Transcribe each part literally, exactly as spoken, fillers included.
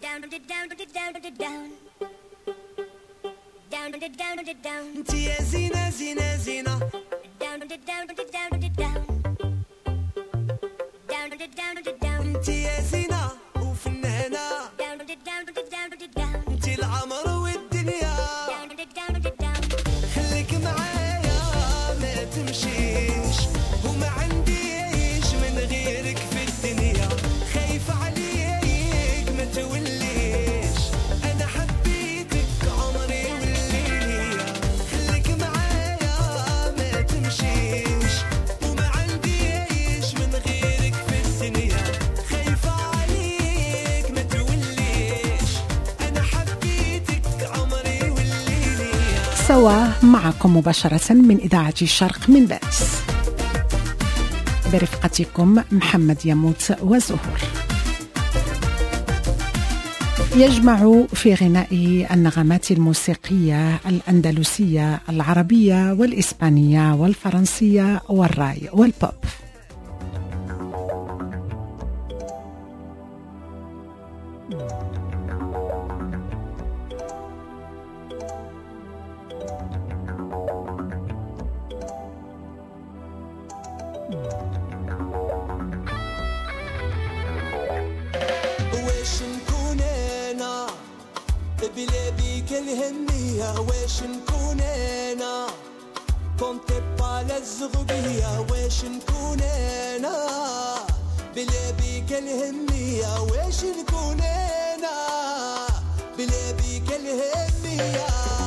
انت يا زينة زينة زينة انت يا زينة وفنانة انت العمر والدنيا خليك معايا ما تمشيش وما عنديش من غيرك في الدنيا خايف عليك ما توليش انا حبيتك عمري والليلية خليك معايا ما تمشيش وما عنديش من غيرك في الدنيا خايف عليك ما توليش انا حبيتك عمري والليلية. سوا معكم مباشرة من إذاعة الشرق من باريس برفقتكم محمد يموت وزهور. يجمع في غنائه النغمات الموسيقية الأندلسية العربية والإسبانية والفرنسية والراي والبوب. واش نكون انا بلا بيك الهنية واش نكون انا كنت بالا الزغبية واش نكون انا بلا بيك الهنية واش نكون انا بلا بيك الهنية.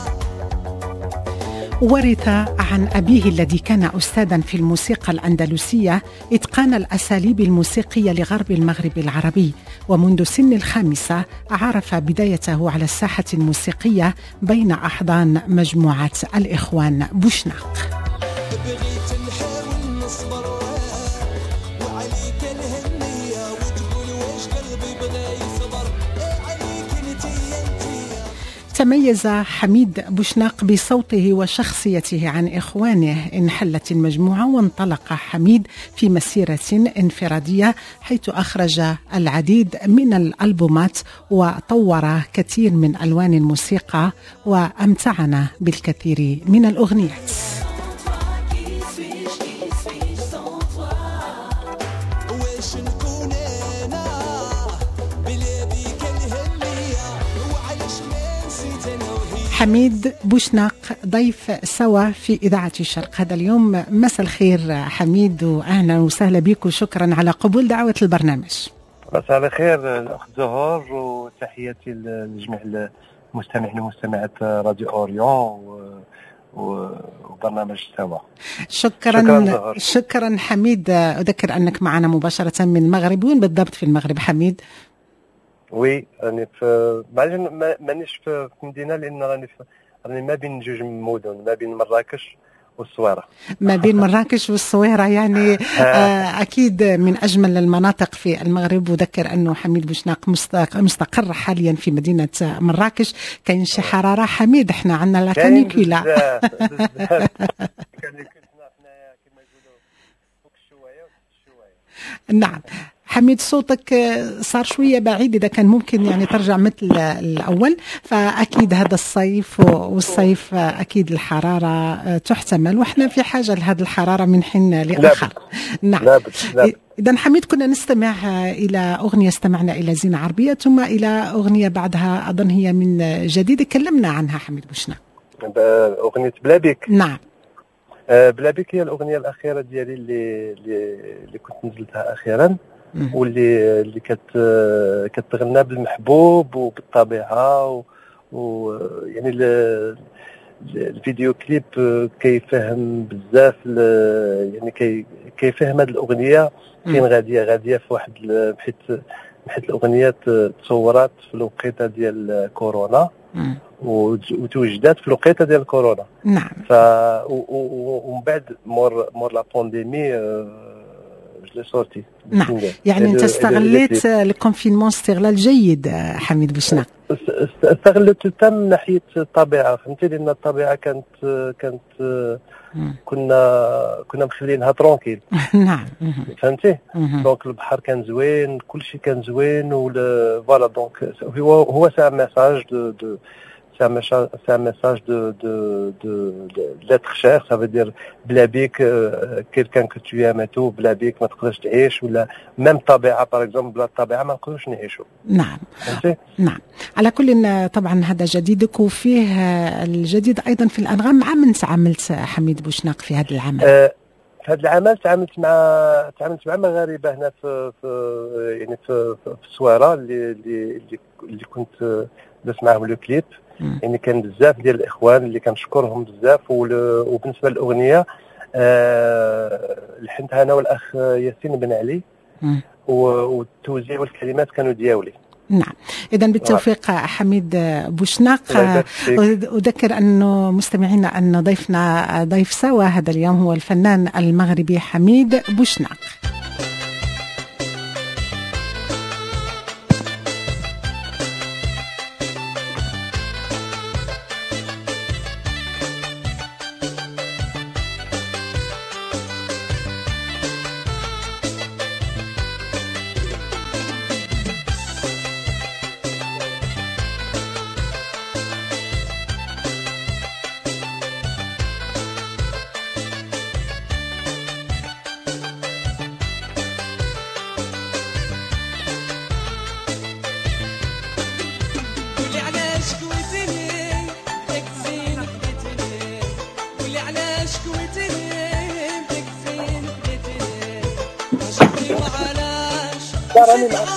ورث عن أبيه الذي كان أستاذا في الموسيقى الأندلسية إتقان الأساليب الموسيقية لغرب المغرب العربي، ومنذ سن الخامسة عرف بدايته على الساحة الموسيقية بين أحضان مجموعة الإخوان بوشناق. بغيت نحاول نصبر وعليك الهنية وتقول واش قلبي بغى يصبر عليك انتيا انتيا. تميز حميد بوشناق بصوته وشخصيته عن إخوانه. انحلت المجموعة وانطلق حميد في مسيرة انفرادية حيث أخرج العديد من الألبومات وطور كثير من ألوان الموسيقى وأمتعنا بالكثير من الأغنيات. واش نكون انا بلا بيك الهنية وعلاش ما نسيت انا وهي. حميد بوشناق ضيف سوا في إذاعة الشرق هذا اليوم. مساء الخير حميد وأهلا وسهلا بك وشكرا على قبول دعوة البرنامج. مساء الخير الأخت زهور وتحياتي لجميع المستمعين ومستمعات راديو أوريون وبرنامج سوا. شكرا شكرا, شكرا حميد. أذكر أنك معنا مباشرة من المغرب. وين بالضبط في المغرب حميد؟ وي راني في مانيش في مدينة لأن راني راني ما بين جوج مدن ما بين مراكش والصويرة. ما بين مراكش والصويرة يعني آه أكيد من أجمل المناطق في المغرب. وذكر أنه حميد بوشناق مستقر حاليا في مدينة مراكش. كاين شي حرارة حميد؟ احنا عندنا لا كانيكولا. نعم حميد صوتك صار شوية بعيد، إذا كان ممكن يعني ترجع مثل الأول. فأكيد هذا الصيف والصيف أكيد الحرارة تحتمل وإحنا في حاجة لهذه الحرارة من حين لآخر. نعم. إذا حميد كنا نستمع إلى أغنية، استمعنا إلى زينة عربية ثم إلى أغنية بعدها أظن هي من جديد كلمنا عنها حميد بوشناق. أغنية بلا بيك. نعم بلا بيك هي الأغنية الأخيرة ديالي اللي اللي كنت نزلتها أخيرا واللي اللي كت كتغنى بالمحبوب وبالطبيعة ويعني الفيديو كليب كيفهم بزاف يعني كي كيفهم هذه الأغنية فين غادية غادية في واحد حيت حيت الأغنية تصورات في الوقيته ديال كورونا وتوجدات في الوقيته ديال كورونا. نعم. ف ومن بعد مور مور لا بانديمي جو صورتي. نعم يعني انت استغليت الكونفينمون استغلال جيد حميد بوشناق. استغلت من ناحيه الطبيعه فهمتي لان الطبيعه كانت كانت كنا كنا مخلينها ترونكيل. نعم. فهمتي؟ دونك البحر كان زوين، كل شيء كان زوين، ولا فوالا. دونك هو هو سا ميساج دو دو c'est un message, c'est un message de, de, de, de, d'être cher. Ça veut dire بلا بيك euh, quelqu'un que tu aimes et tout بلا بيك ما تقدرش تعيش، ولا même طبيعة par exemple بلا الطبيعة ما نقدرش نعيشوا. نعم. فهمتي؟ نعم. على كل طبعا هذا جديدك، وفيه الجديد أيضا في الأنغام. مع من تعاملت حميد بوشناق في هذا العمل؟ أه في هذا العمل تعاملت مع تعاملت مع مغاربة هنا في, في يعني في, في السويرة اللي اللي اللي كنت درت معاهم لو كليب. يعني كان بزاف ديال الاخوان اللي كنشكرهم بزاف. وبالنسبه للاغنيه أه لحنتها انا والاخ ياسين بن علي، والتوزيع والكلمات كانوا دياولي. نعم. إذن بالتوفيق حميد بوشناق. أذكر أنه مستمعينا أن ضيفنا ضيف سوا هذا اليوم هو الفنان المغربي حميد بوشناق. راني معك.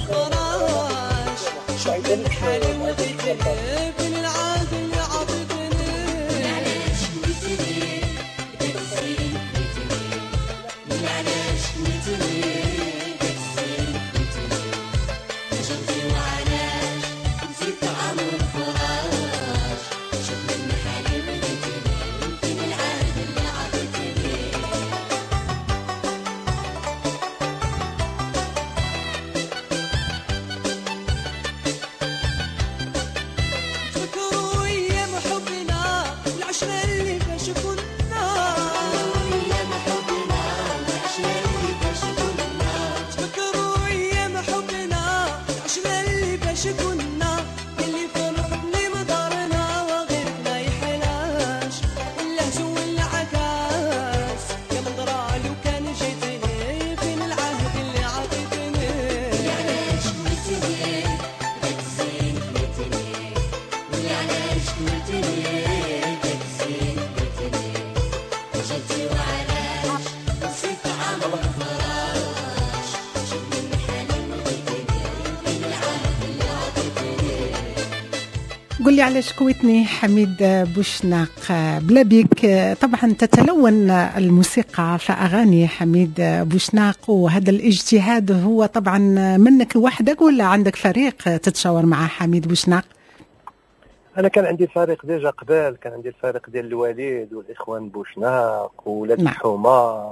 قل لي علاش كويتني حميد بوشناق. بلا بيك طبعا تتلون الموسيقى في أغاني حميد بوشناق، وهذا الاجتهاد هو طبعا منك وحدك ولا عندك فريق تتشاور مع حميد بوشناق؟ أنا كان عندي فريق ديجا قبل، كان عندي الفريق ديال الوالد والإخوان بوشناق وولاد نعم. الحومة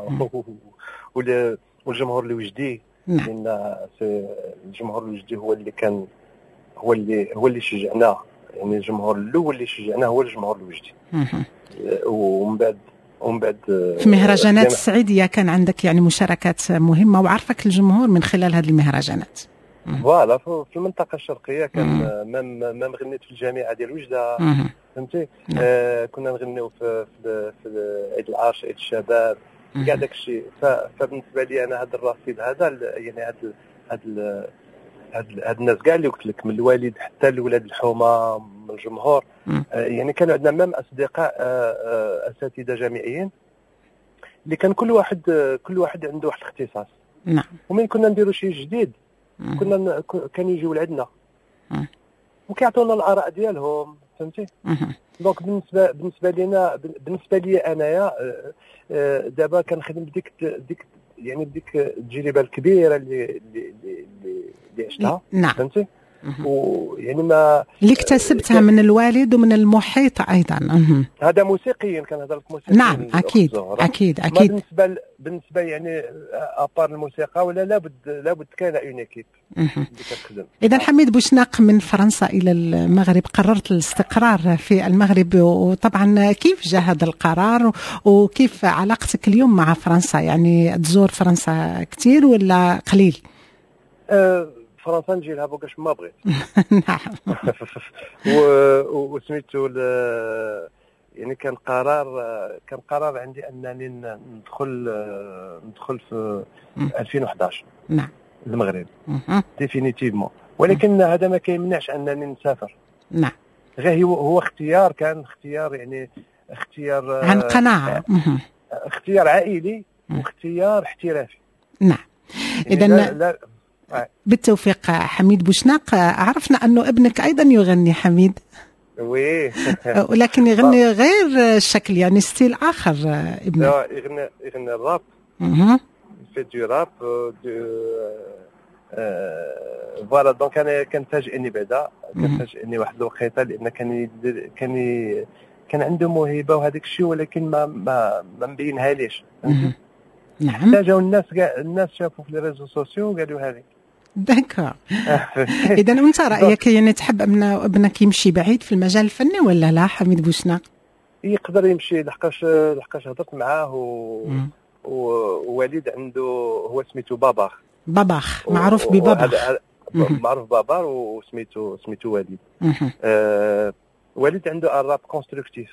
والجمهور الوجدي. نعم. لأن الجمهور الوجدي هو اللي كان هو اللي هو اللي شجعنا، يعني الجمهور الاول اللي شجعنا هو الجمهور الوجدي. ومن بعد ومن بعد في مهرجانات السعيديه كان عندك يعني مشاركات مهمه، وعرفك الجمهور من خلال هذه المهرجانات. فوالا في المنطقه الشرقيه كان مام مام غنيت في الجامعه ديال وجده. فهمتي؟ آه كنا نغنيو في في, في عيد العرش، عيد الشباب، كاع داك الشيء. فبالنسبه لي انا هذا الرصيد هذا يعني هذا هذا هاد هاد الناس كاع اللي قلت لك، من الوالد حتى لولاد الحومه، من الجمهور. آه يعني كانوا عندنا مام اصدقاء آه آه اساتذه جامعيين اللي كان كل واحد آه كل واحد عنده واحد الاختصاص. نعم. ومن كنا نديروا شيء جديد كنا كانوا يجيو لعندنا وكيعطونا الاراء ديالهم. فهمتي؟ دونك بالنسبه بالنسبه لينا بالنسبه لي انايا آه دابا كنخدم بديك ديك يعني بديك التجربه الكبيره اللي اللي اللي, اللي عشتها. نعم. فهمتي؟ ويعني ما اللي اكتسبتها من الوالد ومن المحيط ايضا. مه. هذا موسيقيا كنهضر لك موسيقيا. نعم اكيد اكيد اكيد. بالنسبه ل... بالنسبه يعني ابار الموسيقى ولا لابد لابد كاينه اون ايكيب اللي كتخدم. اذا حميد بوشناق من فرنسا الى المغرب قررت الاستقرار في المغرب، وطبعا كيف جاء هذا القرار وكيف علاقتك اليوم مع فرنسا؟ يعني تزور فرنسا كثير ولا قليل؟ أه فرنسا نجي لها بوكاش ما بغيت. نعم. وسميتو يعني كان قرار كان قرار عندي انني ندخل ندخل في ألفين وإحدى عشر نعم المغرب ديفينيتيفمون، ولكن هذا ما كيمنعش انني نسافر. نعم. غير هو هو اختيار، كان اختيار يعني اختيار عن قناعة، اختيار عائلي واختيار احترافي. نعم. يعني اذا بالتوفيق حميد بوشناق. عرفنا انه ابنك ايضا يغني حميد. وي. ولكن يغني غير الشكل، يعني ستيل اخر ابنك. لا يغني يغني الراب. اها في دو راب دو فوالا. دونك انا كان فاجئني بعدا، كان فاجئني واحد الوقيته لان كان كان كان عنده موهبه وهذاك الشيء، ولكن ما ما ما مبينها ليش. نعم. جاو الناس الناس شافوا في لي ريزو سوسيو وقالوا هذه. داكور. اذا انت رايك يعني تحب ابن ابنك يمشي بعيد في المجال الفني ولا لا حميد بوشناق؟ يقدر يمشي، لحقاش لحقاش هضرت معاه و... ووالد عنده هو سميتو باباخ. باباخ معروف بباباخ. معروف بابار وسميتو سميتو والد. آه... والد عنده الراب كونستركتيف.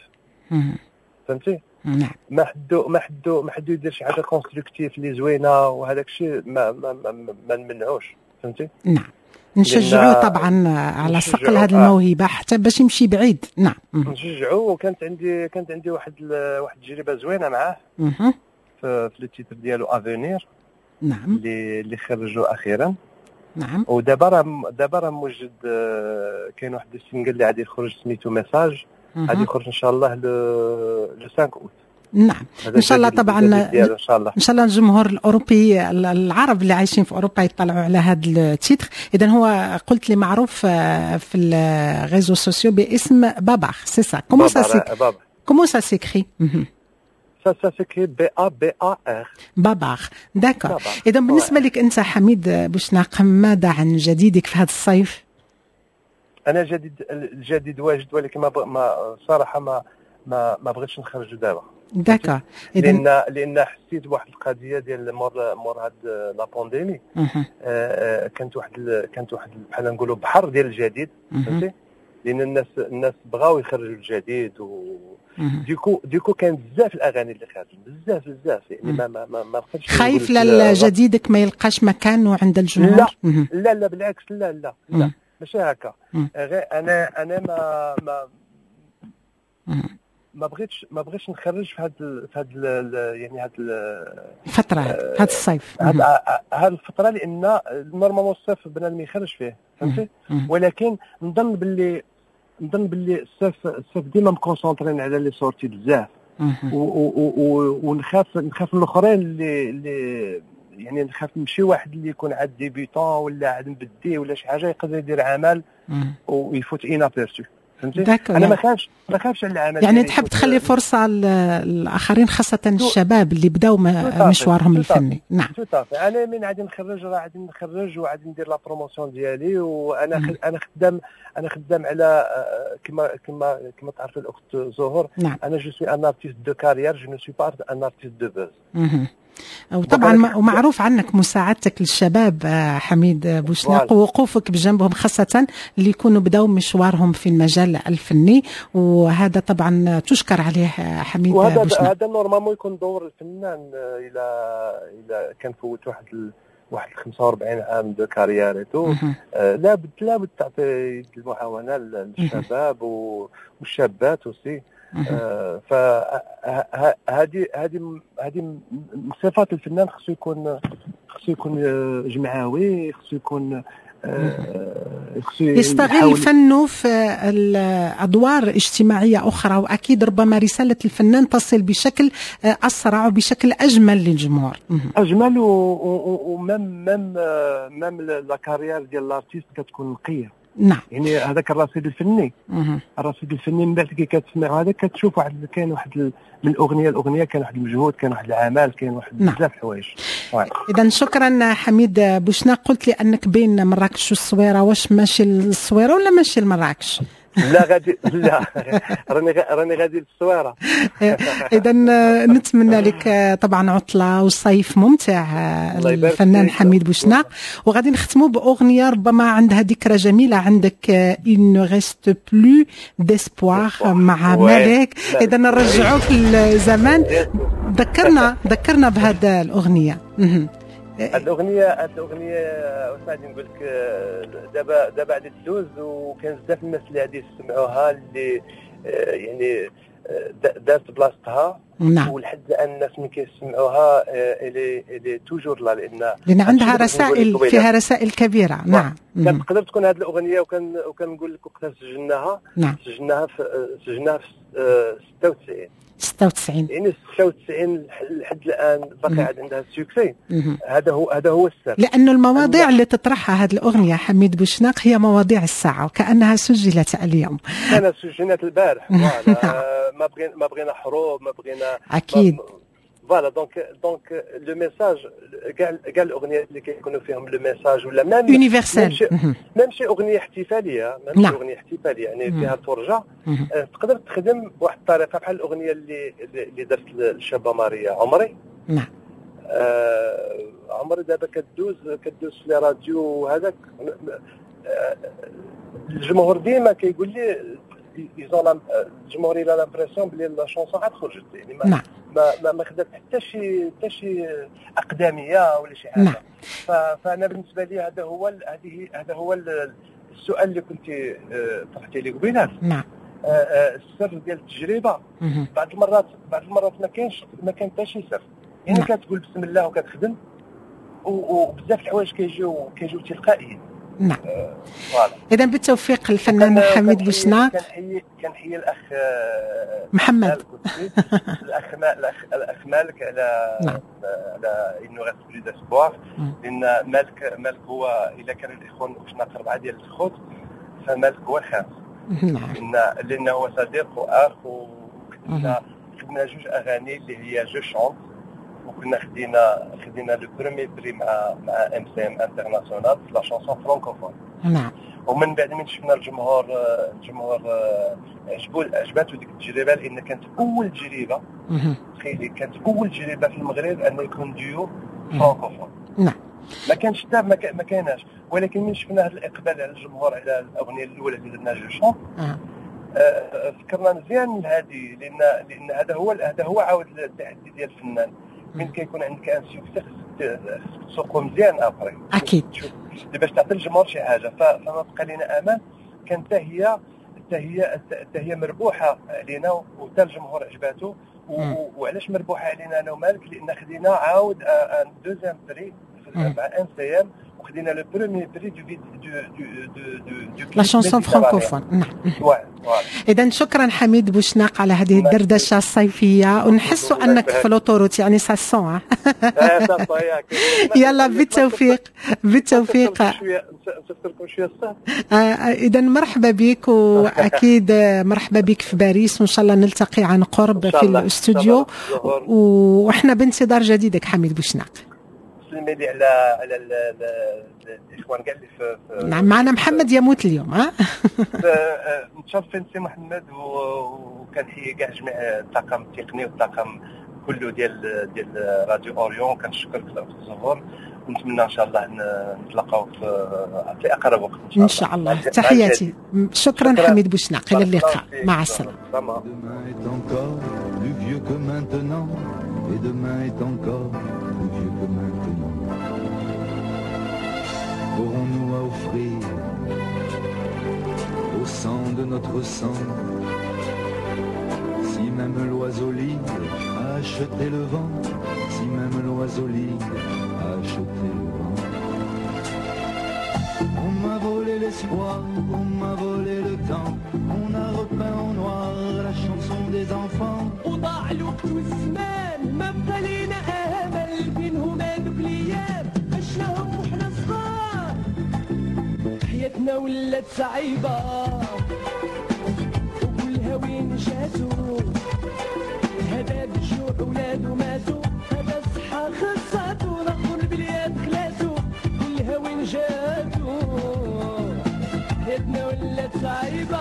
فهمتي؟ نعم. ما حدو ما حدو ما حدو يدير شي حاجه كونستركتيف اللي زوينه وهذاك الشيء ما ما ما, ما نمنعوش. فهمتي؟ نعم. نشجعوه طبعا على صقل هذه الموهبه حتى باش يمشي بعيد. نعم. نشجعوه. وكانت عندي كانت عندي واحد واحد التجربه زوينه معاه اها في في التيتر ديالو افينير. نعم. اللي اللي خرجوا اخيرا. نعم. ودابا راه دابا راه موجد كاين واحد السينجل اللي غادي يخرج سميتو ميساج، غادي يخرج ان شاء الله لو خمسة اوت. نعم ان شاء الله. طبعا ان شاء الله ان شاء الله الجمهور الاوروبي العرب اللي عايشين في اوروبا يطلعوا على هذا التيتر. اذا هو قلت لي معروف في الريزو سوسيو باسم باباخ، سي سا. كومون سا سي كومون سا سيكري؟ سا سا سيكري بي ا بي ا ار باباخ. داكور. اذا بالنسبه لك انت حميد بوشناق، ماذا عن جديدك في هذا الصيف؟ انا جديد الجديد واجد، ولكن ما, ما صراحه ما ما ما بغيتش نخرج دابا. داكا. لان لان حسيت بواحد القضيه ديال مور مور هاد لا بانديمي. آه كانت واحد كانت واحد بحال نقولوا بحر ديال الجديد. فهمتي؟ لان الناس الناس بغاو يخرجوا الجديد و ديكو ديكو كان بزاف الاغاني اللي خارجين بزاف بزاف يعني ما ما ما, ما بقيتش خايف لا جديدك ما يلقاش مكانه عند الجمهور؟ لا لا لا بالعكس. لا لا لا ماشي هكا. غير انا انا ما ما ما بغيتش ما بغيتش نخرج في هاد في هاد يعني هاد الفتره هاد الصيف هاد هاد الفتره، لان نورمالمون الصيف بنادم يخرج فيه. فهمتي؟ ولكن نظن باللي نظن باللي الصيف الصيف ديما مكونسونطرين على لي سورتي بزاف، ونخاف نخاف من الاخرين اللي اللي يعني نخاف من شي واحد اللي يكون عاد ديبيوتون ولا عاد مبدي ولا شي حاجه يقدر يدير عمل ويفوت انابيرتو. فهمتي؟ انا ما خافش ما خافش على العمل. يعني تحب تخلي فرصه للاخرين خاصه الشباب اللي بداو مشوارهم الفني. نعم انا من غادي نخرج راه غادي نخرج وغادي ندير لا بروموسيون ديالي، وانا خ... انا خدام انا خدام على كما كما كما تعرف الاخت زهور. نعم. انا جو سوي ان ارتيست دو كارير، جو نو سوي با ان ارتيست دو بوز. وطبعا ومعروف عنك مساعدتك للشباب حميد بوشناق ووقوفك بجنبهم خاصة اللي يكونوا بداو مشوارهم في المجال الفني، وهذا طبعا تشكر عليه حميد وهذا بوشناق. هذا نورمالمون يكون دور الفنان الى الى كان فوت واحد ال... واحد خمسة وأربعين عام دو كاريرته. آه لابد لابد تعطي المعاونة للشباب والشابات وسي. آه فهذه هذه هذه صفات الفنان. خصو يكون خصو يكون جمعوي، خصو يكون يستغل فنه في الأدوار اجتماعية أخرى، وأكيد ربما رسالة الفنان تصل بشكل أسرع وبشكل أجمل للجمهور. أجمل ومم مم مم لا كارير ديال الارتيست كتكون نقية. نعم. يعني هذاك الرصيد الفني مه. الرصيد الفني من بعد كي كتسمع هذا كتشوف واحد كاين واحد ال... من الاغنيه الاغنيه كان واحد المجهود، كان واحد العمل، كاين واحد نعم. بزاف الحوايج. اذا شكرا حميد بوشناق. قلت لي انك بين مراكش والصويره، واش ماشي للصويره ولا ماشي لمراكش؟ لا غادي لا راني راني غادي للصويره. اذا نتمنى لك طبعا عطله وصيف ممتع الفنان حميد بوشناق. وغادي نختموا باغنيه ربما عندها ذكرى جميله عندك، Il ne reste plus d'espoir مع مالك. اذا نرجعوك للزمان، ذكرنا ذكرنا بهذا الاغنيه. هاد الاغنيه هاد الاغنيه وسعد نقول لك دابا دابا غادي تدوز، وكان بزاف الناس اللي غادي يسمعوها اللي يعني دازت بلاصتها. نعم. ولحد الان الناس ملي كيسمعوها الي الي توجور لا لان لان عندها رسائل، فيها رسائل كبيره. نعم. كان تقدر تكون هذه الاغنيه، وكان وكنقول لك وقتها سجلناها. نعم. سجلناها في سجلناها في ستة وتسعين ستة وتسعين يعني ستة وتسعين لحد الان باقي عاد عندها سوكسي. هذا هو هذا هو السر، لانه المواضيع اللي تطرحها هذه الاغنيه حميد بوشناق هي مواضيع الساعه، وكانها سجلت اليوم. كانت سجلت البارح. ما بغينا ما بغينا حروب، ما بغينا اكيد. فوالا دونك دونك لو ميساج كاع كاع الاغنيات اللي كيكونوا فيهم لو ميساج ولا ميم يونيفرسال، ميم شي اغنيه احتفاليه، ميم شي اغنيه احتفاليه يعني فيها فرجه، تقدر تخدم بواحد الطريقه بحال الاغنيه اللي اللي درت الشابه ماريا عمري. نعم. آه عمري دابا كدوز كدوز في لي راديو وهذاك الجمهور ديما كيقول لي يزون الجمهور الى لامبرسيون بلي لا شونسون عاد خرجت، يعني ما نعم. ما ما, ما خدات حتى شي حتى شي اقدميه ولا شي حاجه. نعم. فانا بالنسبه لي هذا هو هذه هذا هو السؤال اللي كنت طرحتي لي قبيله. نعم. السر ديال التجربه بعض المرات بعض المرات ما كاينش ما كان حتى شي سر، يعني نعم. كتقول بسم الله وكتخدم وبزاف الحوايج كيجيو كيجيو تلقائيا. نعم. فوالا. اذا بالتوفيق الفنان حميد بوشناق. كنحيي كنحيي الاخ محمد الاخ الاخ الاخ مالك على نعم. على انه غير بلي داسبوار، لان مالك مالك هو الا كان الاخوان بوشناق اربعه ديال الاخوت فمالك هو الخامس. نعم. لان لانه هو صديق واخ، وكنا خدنا جوج اغاني اللي هي جو شونت، وكنا خدينا خدينا لو بروميي بري مع مع ام سي ام انترناسيونال في لا شونسون فرانكوفون. نعم. ومن بعد من شفنا الجمهور الجمهور عجبو عجباتو ديك التجربه، لان كانت اول تجربه تخيلي كانت اول تجربه في المغرب ان يكون ديو فرانكوفون. نعم. ما كانش حتى ما كاناش، ولكن من شفنا هذا الاقبال على الجمهور على الاغنيه الاولى اللي درنا جو شون آه فكرنا مزيان هذه، لان لان هذا هو هذا هو عاود التحدي ديال الفنان. من كيكون عندك ان سوكسي خصك تسوقو مزيان ابري. اكيد. باش تعطي الجمهور شي حاجه، فما بقى لنا امان كانت حتى هي حتى هي حتى هي مربوحه علينا، وحتى الجمهور عجباتو. وعلاش مربوحه علينا انا ومالك؟ لان خدينا عاود ان دوزيام بري مع ان سي ام، وخدينا لو بروميي بري دو دو دو دو لا شونسون فرانكوفون. نعم. اذا شكرا حميد بوشناق على هذه الدردشه الصيفيه، ونحس انك في لوطوروت يعني سا سون. يلا بالتوفيق بالتوفيق. نشوفكم شويه الصهد. اذا مرحبا بك، واكيد مرحبا بك في باريس، وان شاء الله نلتقي عن قرب في الاستوديو، واحنا بانتظار جديدك حميد بوشناق. سلمي لي على على الاخوان كاع اللي في نعم. معنا محمد يموت اليوم. ها متشرفين سي محمد، وكنحيي كاع جميع الطاقم التقني والطاقم كله ديال ديال راديو اوريون. كنشكرك في الظهور، ونتمنى ان شاء الله نتلاقاو في في اقرب وقت ان شاء الله. ان شاء الله. تحياتي. شكرا, شكرا حميد بوشناق، الى اللقاء. مع السلامه. Et demain est encore plus vieux que maintenant. Aurons-nous à offrir au sang de notre sang, si même l'oiseau libre a acheté le vent, si même l'oiseau libre a acheté le vent. On m'a volé l'espoir, on m'a volé le temps, on a repeint en noir la chanson des enfants. وضاع الوقت والزمان، ما بقى لينا امل بينهم هادوك الايام عشناهم وحنا صغار. حياتنا حياتنا ولات صعيبة وكلها وين جاتو هذا بالجوع ولادو ماتوا هذا الصحة خصاتو نقول البليات خلاتو كلها وين جاتو حياتنا ولات صعيبة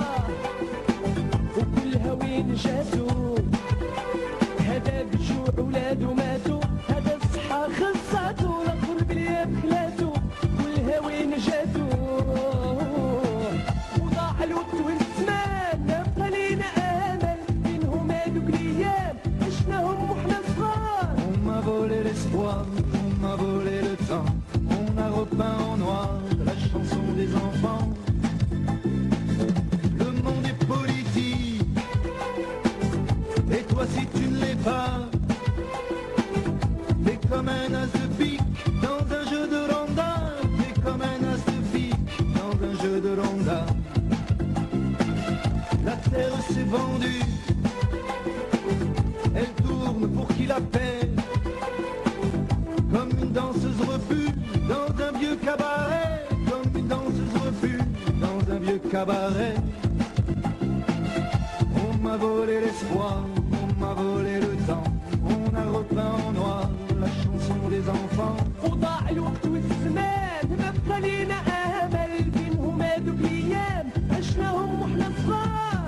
وكلها وين جاتو هذا بالجوع ولادو ماتوا هذا الصحة خصاتو نقول البليات خلاتو كلها وين جاتو وضاع الوقت والزمان ما بقى لينا امل بينهم هادوك الايام عشناهم وحنا صغار. On m'a volé l'espoir, on m'a volé le temps, on a repeint en noir la chanson des enfants. Le monde est politique, et toi si tu ne l'es pas, t'es comme un as de pique dans un jeu de ronda, t'es comme un as de pique dans un jeu de ronda. La terre s'est vendue, elle tourne pour qui la paie, comme une danseuse repue dans un vieux cabaret, comme une danseuse repue dans un vieux cabaret. On m'a volé l'espoir, on m'a volé le temps, on a repeint en noir la chanson des enfants. وضاع الوقت والزمان ما بقى لينا امل بينهم هادوك الايام عشناهم وحنا صغار.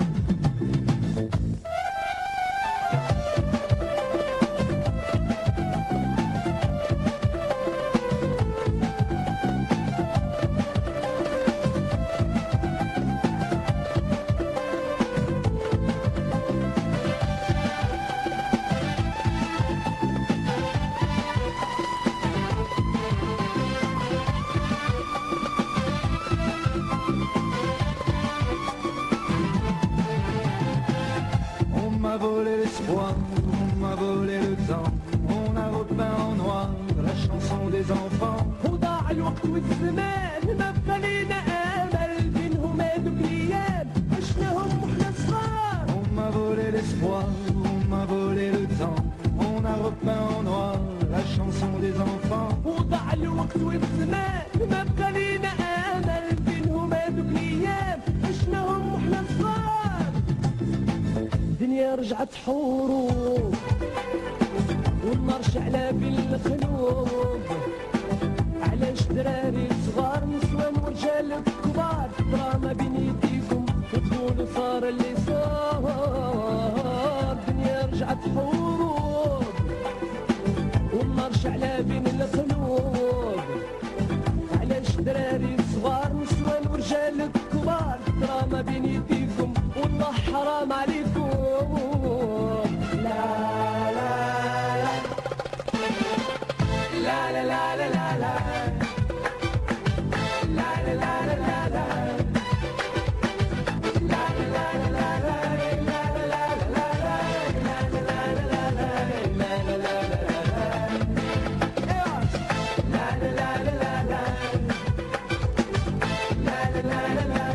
On m'a volé l'espoir, on m'a volé le temps, on a repeint en noir la chanson des enfants. وضاع الوقت والزمان ما بقى لينا امل بينهم هادوك الايام عشناهم وحنا صغار. On m'a volé l'espoir, on m'a volé le temps, on a repeint en noir la chanson des enfants. وضاع الوقت والزمان ما بقى لينا امل بينهم هادوك الايام عشناهم وحنا صغار. الدنيا رجعت حروب والنار شعلة بالقلوب، علاش دراري صغار نسوان ورجال كبار دراما بين يديكم وتقولوا صار اللي صار. الدنيا رجعت حروب والنار شعلة بين القلوب، علاش دراري صغار نسوان ورجال كبار دراما بين يديكم والله حرام عليكم. لا لا لا لا لا لا لا لا لا لا لا لا لا لا لا لا